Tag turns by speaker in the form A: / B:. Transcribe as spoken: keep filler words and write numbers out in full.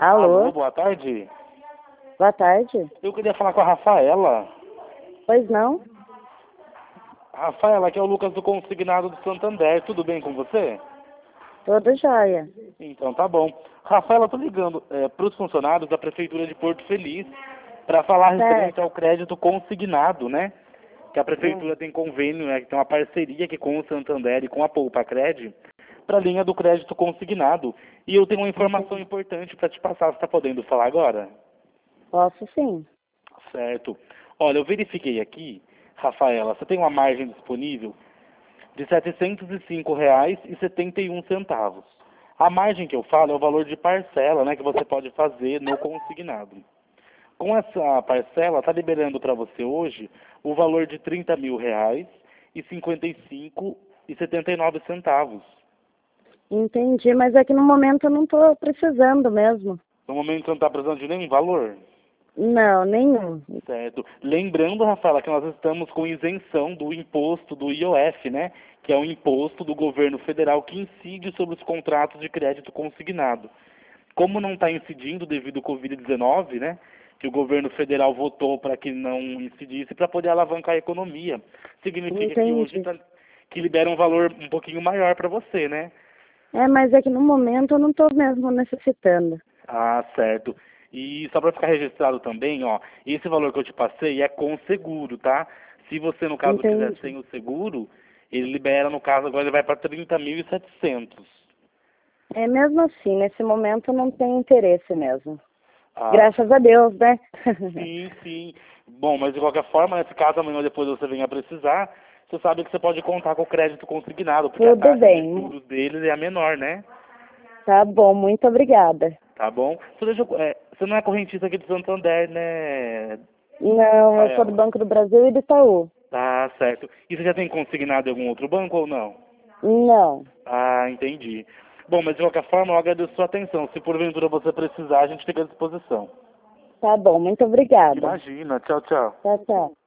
A: Alô?
B: Alô, boa tarde.
A: Boa tarde.
B: Eu queria falar com a Rafaela.
A: Pois não?
B: Rafaela, aqui é o Lucas do Consignado do Santander. Tudo bem com você?
A: Tudo jóia.
B: Então tá bom. Rafaela, tô ligando é, para os funcionários da Prefeitura de Porto Feliz para falar referente ao crédito consignado, né? Que a Prefeitura
A: Hum.
B: tem convênio, né, que tem uma parceria aqui com o Santander e com a Poupacred para a linha do crédito consignado. E eu tenho uma informação
A: Entendi.
B: importante para te passar. Você está podendo falar agora?
A: Posso sim.
B: Certo. Olha, eu verifiquei aqui, Rafaela, você tem uma margem disponível de setecentos e cinco reais e setenta e um centavos. A margem que eu falo é o valor de parcela, né, que você pode fazer no consignado. Com essa parcela, está liberando para você hoje o valor de trinta mil reais e cinquenta e cinco e setenta e nove centavos.
A: Entendi, mas é que no momento eu não estou precisando mesmo.
B: No momento você não está precisando de nenhum valor?
A: Não, nenhum.
B: Certo. Lembrando, Rafaela, que nós estamos com isenção do imposto do I O F, né? Que é o imposto do governo federal que incide sobre os contratos de crédito consignado. Como não está incidindo devido ao covid dezenove, né? Que o governo federal votou para que não incidisse para poder alavancar a economia. Significa que hoje
A: Entendi.
B: tá, que libera um valor um pouquinho maior para você, né?
A: É, mas é que no momento eu não estou mesmo necessitando.
B: Ah, certo. E só para ficar registrado também, ó, esse valor que eu te passei é com seguro, tá? Se você, no caso, quiser
A: Entendi.
B: sem o seguro, ele libera, no caso, agora ele vai para trinta mil e setecentos.
A: É mesmo assim, nesse momento eu não tenho interesse mesmo.
B: Ah,
A: Graças a Deus, né?
B: sim, sim. Bom, mas de qualquer forma, nesse caso, amanhã ou depois você venha precisar, você sabe que você pode contar com o crédito consignado, porque a
A: Tudo
B: taxa de
A: bem.
B: juros deles é a menor, né?
A: Tá bom, muito obrigada.
B: Tá bom? Você, deixa eu- é, você não é correntista aqui de Santander, né,
A: Não, eu sou do
B: Rafaela?
A: Banco do Brasil e do Itaú.
B: Tá certo. E você já tem consignado em algum outro banco ou não?
A: Não.
B: Ah, entendi. Bom, mas de qualquer forma, eu agradeço a sua atenção. Se porventura você precisar, a gente fica à disposição.
A: Tá bom, muito obrigada.
B: Imagina. Tchau, tchau.
A: Tchau, tchau.